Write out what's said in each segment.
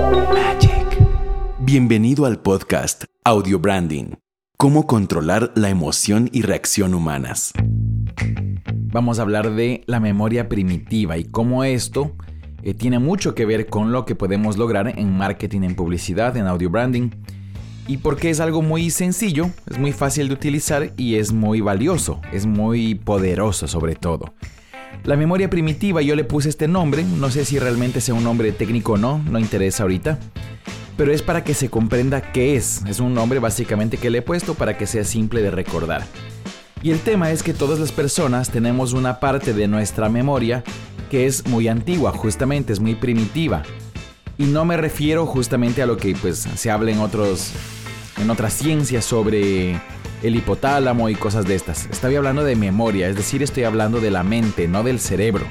Bienvenido al podcast Audio Branding. Cómo controlar la emoción y reacción humanas. Vamos a hablar de la memoria primitiva y cómo esto tiene mucho que ver con lo que podemos lograr en marketing, en publicidad, en audio branding. Y porque es algo muy sencillo, es muy fácil de utilizar y es muy valioso, es muy poderoso sobre todo. La memoria primitiva, yo le puse este nombre, no sé si realmente sea un nombre técnico o no interesa ahorita. Pero es para que se comprenda qué es. Es un nombre básicamente que le he puesto para que sea simple de recordar. Y el tema es que todas las personas tenemos una parte de nuestra memoria que es muy antigua, justamente, es muy primitiva. Y no me refiero justamente a lo que se habla en otras ciencias sobre el hipotálamo y cosas de estas. Estoy hablando de memoria, es decir, estoy hablando de la mente, no del cerebro.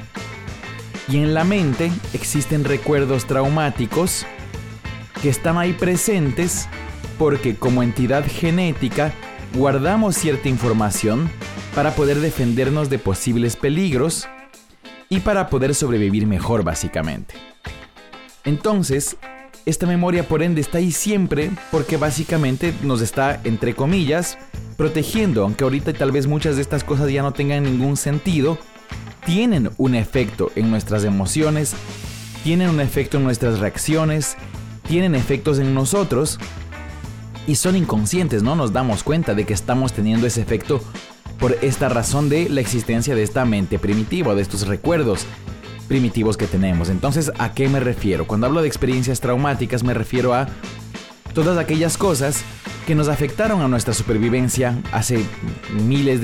Y en la mente existen recuerdos traumáticos que están ahí presentes porque como entidad genética guardamos cierta información para poder defendernos de posibles peligros y para poder sobrevivir mejor básicamente. Entonces, esta memoria por ende está ahí siempre porque básicamente nos está, entre comillas, protegiendo, aunque ahorita tal vez muchas de estas cosas ya no tengan ningún sentido, tienen un efecto en nuestras emociones, tienen un efecto en nuestras reacciones, tienen efectos en nosotros y son inconscientes, no nos damos cuenta de que estamos teniendo ese efecto por esta razón de la existencia de esta mente primitiva, de estos recuerdos primitivos que tenemos. Entonces, ¿a qué me refiero? Cuando hablo de experiencias traumáticas me refiero a todas aquellas cosas que nos afectaron a nuestra supervivencia hace miles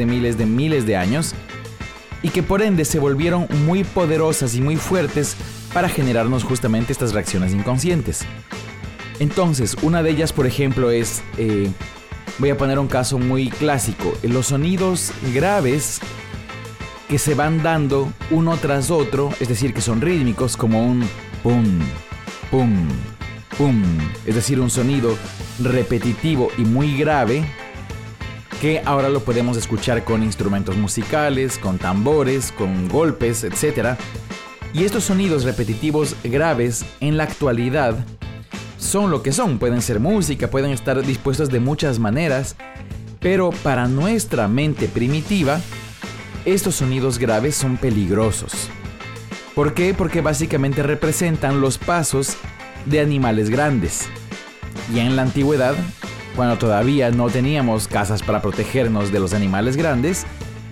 de años y que por ende se volvieron muy poderosas y muy fuertes para generarnos justamente estas reacciones inconscientes. Entonces, una de ellas, por ejemplo, es, voy a poner un caso muy clásico, los sonidos graves que se van dando uno tras otro, es decir, que son rítmicos como un pum, pum, pum, es decir, un sonido repetitivo y muy grave que ahora lo podemos escuchar con instrumentos musicales, con tambores, con golpes, etc. Y estos sonidos repetitivos graves en la actualidad son lo que son. Pueden ser música, pueden estar dispuestos de muchas maneras, pero para nuestra mente primitiva, estos sonidos graves son peligrosos. ¿Por qué? Porque básicamente representan los pasos de animales grandes. Y en la antigüedad, cuando todavía no teníamos casas para protegernos de los animales grandes,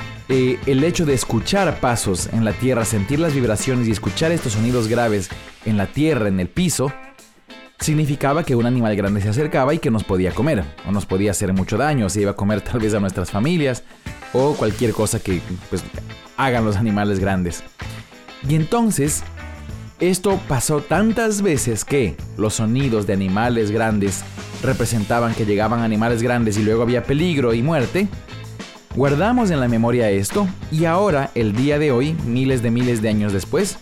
el hecho de escuchar pasos en la tierra, sentir las vibraciones y escuchar estos sonidos graves en la tierra, en el piso, significaba que un animal grande se acercaba y que nos podía comer, o nos podía hacer mucho daño, se iba a comer tal vez a nuestras familias, o cualquier cosa que hagan los animales grandes. Y entonces, esto pasó tantas veces que los sonidos de animales grandes representaban que llegaban animales grandes y luego había peligro y muerte. Guardamos en la memoria esto y ahora, el día de hoy, miles de años después,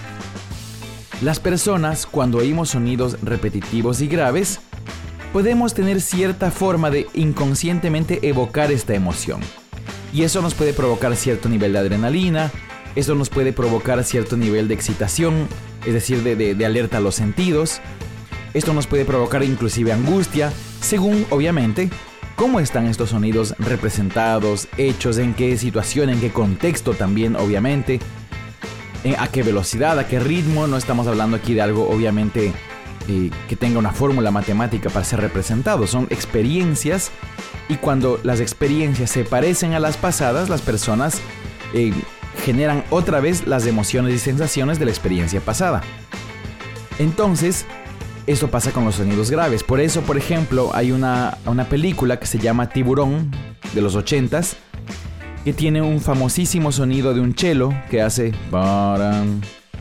las personas cuando oímos sonidos repetitivos y graves, podemos tener cierta forma de inconscientemente evocar esta emoción. Y eso nos puede provocar cierto nivel de adrenalina, eso nos puede provocar cierto nivel de excitación, es decir, de alerta a los sentidos. Esto nos puede provocar inclusive angustia, según, obviamente, cómo están estos sonidos representados, hechos, en qué situación, en qué contexto también, obviamente, a qué velocidad, a qué ritmo. No estamos hablando aquí de algo, obviamente, que tenga una fórmula matemática para ser representado. Son experiencias y cuando las experiencias se parecen a las pasadas, las personas generan otra vez las emociones y sensaciones de la experiencia pasada. Entonces, esto pasa con los sonidos graves. Por eso, por ejemplo, hay una película que se llama Tiburón, de los 80s, que tiene un famosísimo sonido de un cello que hace baran,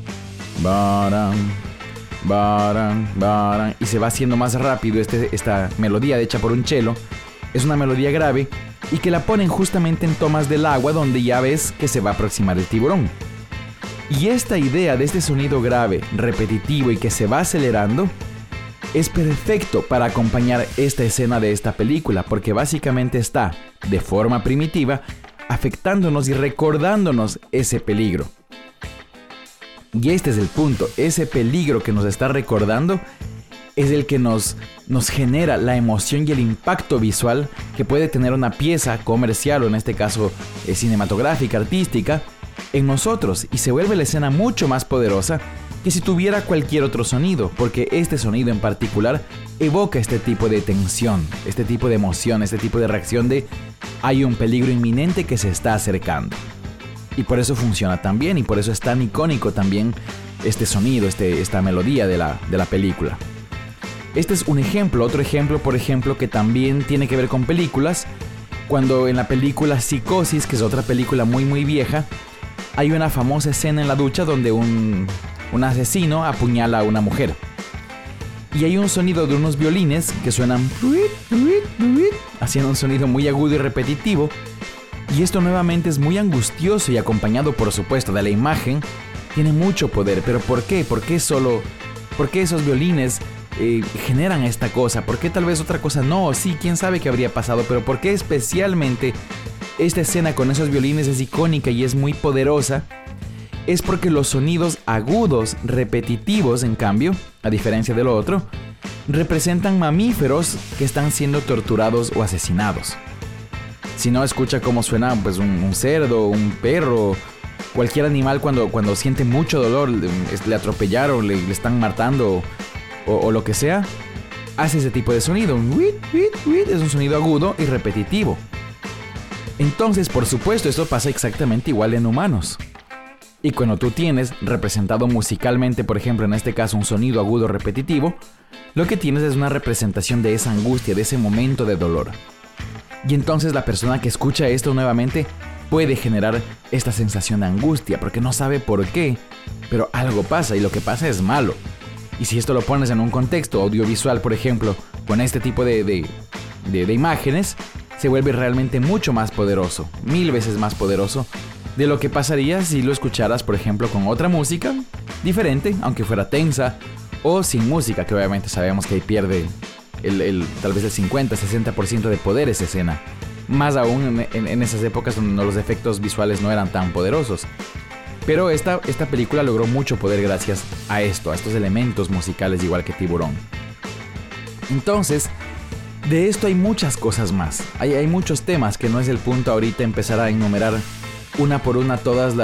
baran, baran, baran, y se va haciendo más rápido esta melodía hecha por un cello. Es una melodía grave y que la ponen justamente en tomas del agua donde ya ves que se va a aproximar el tiburón. Y esta idea de este sonido grave, repetitivo y que se va acelerando es perfecto para acompañar esta escena de esta película, porque básicamente está, de forma primitiva, afectándonos y recordándonos ese peligro. Y este es el punto, ese peligro que nos está recordando es el que nos genera la emoción y el impacto visual que puede tener una pieza comercial o en este caso cinematográfica, artística, en nosotros, y se vuelve la escena mucho más poderosa que si tuviera cualquier otro sonido, porque este sonido en particular evoca este tipo de tensión, este tipo de emoción, este tipo de reacción de hay un peligro inminente que se está acercando. Y por eso funciona tan bien y por eso es tan icónico también este sonido, esta melodía de la película. Este es un ejemplo, otro ejemplo, por ejemplo, que también tiene que ver con películas. Cuando en la película Psicosis, que es otra película muy muy vieja, hay una famosa escena en la ducha donde un asesino apuñala a una mujer. Y hay un sonido de unos violines que suenan haciendo un sonido muy agudo y repetitivo. Y esto nuevamente es muy angustioso y acompañado, por supuesto, de la imagen. Tiene mucho poder, pero ¿por qué? ¿Por qué esos violines generan esta cosa? ¿Por qué tal vez otra cosa no? Sí, quién sabe qué habría pasado, pero ¿por qué especialmente esta escena con esos violines es icónica y es muy poderosa? Es porque los sonidos agudos, repetitivos, en cambio, a diferencia de lo otro, representan mamíferos que están siendo torturados o asesinados. Si no, escucha cómo suena pues, un cerdo, un perro, cualquier animal cuando siente mucho dolor, le atropellaron, le están matando o lo que sea, hace ese tipo de sonido. Un whit, whit, whit, es un sonido agudo y repetitivo. Entonces, por supuesto, esto pasa exactamente igual en humanos. Y cuando tú tienes representado musicalmente, por ejemplo, en este caso un sonido agudo repetitivo, lo que tienes es una representación de esa angustia, de ese momento de dolor. Y entonces la persona que escucha esto nuevamente puede generar esta sensación de angustia porque no sabe por qué, pero algo pasa y lo que pasa es malo. Y si esto lo pones en un contexto audiovisual, por ejemplo, con este tipo de imágenes, se vuelve realmente mucho más poderoso, 1000 veces más poderoso de lo que pasaría si lo escucharas, por ejemplo, con otra música diferente, aunque fuera tensa, o sin música, que obviamente sabemos que ahí pierde tal vez el 50-60% de poder esa escena. Más aún en esas épocas donde los efectos visuales no eran tan poderosos. Pero esta película logró mucho poder gracias a esto, a estos elementos musicales igual que Tiburón. Entonces, de esto hay muchas cosas más. Hay muchos temas que no es el punto ahorita empezar a enumerar una por una todas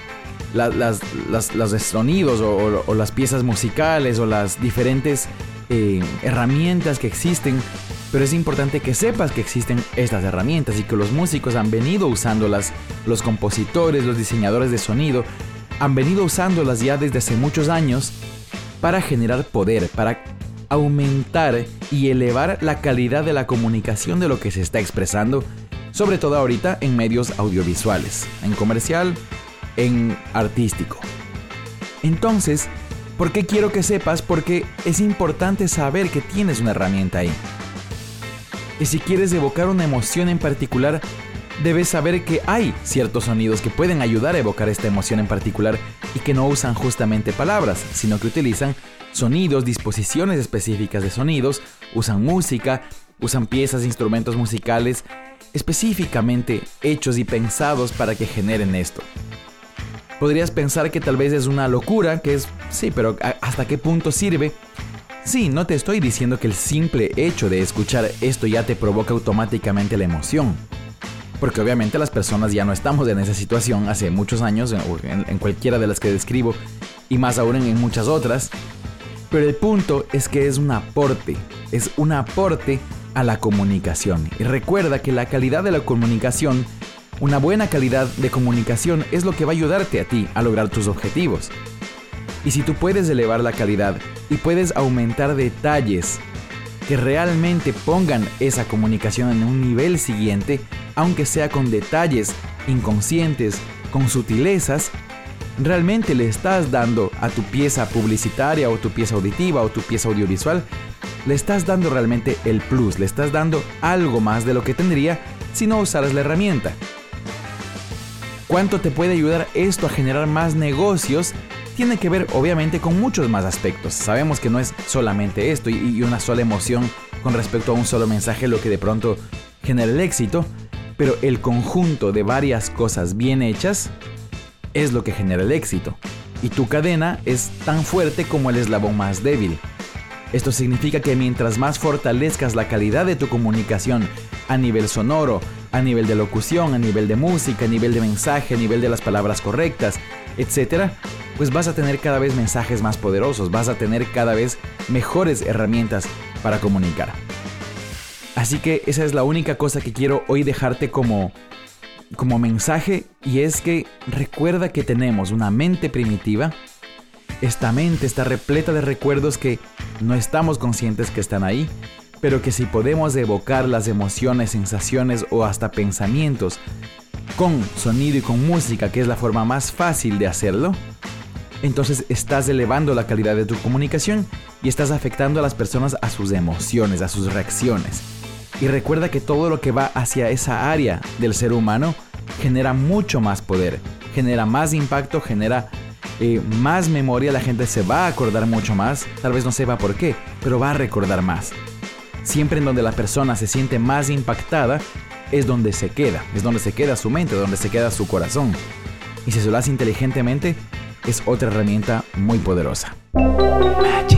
los sonidos o las piezas musicales o las diferentes herramientas que existen, pero es importante que sepas que existen estas herramientas y que los músicos han venido usándolas, los compositores, los diseñadores de sonido han venido usándolas ya desde hace muchos años para generar poder, para aumentar y elevar la calidad de la comunicación de lo que se está expresando, sobre todo ahorita en medios audiovisuales, en comercial, en artístico. Entonces, ¿por qué quiero que sepas? Porque es importante saber que tienes una herramienta ahí. Y si quieres evocar una emoción en particular, debes saber que hay ciertos sonidos que pueden ayudar a evocar esta emoción en particular y que no usan justamente palabras, sino que utilizan sonidos, disposiciones específicas de sonidos, usan música, usan piezas, instrumentos musicales específicamente hechos y pensados para que generen esto. Podrías pensar que tal vez es una locura, que es, sí, pero ¿hasta qué punto sirve? Sí, no te estoy diciendo que el simple hecho de escuchar esto ya te provoca automáticamente la emoción. Porque obviamente las personas ya no estamos en esa situación hace muchos años, en cualquiera de las que describo, y más aún en muchas otras. Pero el punto es que es un aporte a la comunicación. Y recuerda que la calidad de la comunicación, una buena calidad de comunicación es lo que va a ayudarte a ti a lograr tus objetivos. Y si tú puedes elevar la calidad y puedes aumentar detalles que realmente pongan esa comunicación en un nivel siguiente, aunque sea con detalles inconscientes, con sutilezas, realmente le estás dando a tu pieza publicitaria o tu pieza auditiva o tu pieza audiovisual, le estás dando realmente el plus, le estás dando algo más de lo que tendría si no usaras la herramienta. ¿Cuánto te puede ayudar esto a generar más negocios? Tiene que ver obviamente con muchos más aspectos. Sabemos que no es solamente esto y una sola emoción con respecto a un solo mensaje lo que de pronto genera el éxito, pero el conjunto de varias cosas bien hechas es lo que genera el éxito. y tu cadena es tan fuerte como el eslabón más débil. Esto significa que mientras más fortalezcas la calidad de tu comunicación a nivel sonoro, a nivel de locución, a nivel de música, a nivel de mensaje, a nivel de las palabras correctas, etc., pues vas a tener cada vez mensajes más poderosos, vas a tener cada vez mejores herramientas para comunicar. Así que esa es la única cosa que quiero hoy dejarte como mensaje, y es que recuerda que tenemos una mente primitiva. Esta mente está repleta de recuerdos que no estamos conscientes que están ahí, pero que si podemos evocar las emociones, sensaciones o hasta pensamientos con sonido y con música, que es la forma más fácil de hacerlo, entonces estás elevando la calidad de tu comunicación y estás afectando a las personas a sus emociones, a sus reacciones. Y recuerda que todo lo que va hacia esa área del ser humano genera mucho más poder, genera más impacto, genera más memoria. La gente se va a acordar mucho más, tal vez no sepa por qué, pero va a recordar más. Siempre en donde la persona se siente más impactada es donde se queda su mente, donde se queda su corazón. Y si se lo hace inteligentemente, es otra herramienta muy poderosa.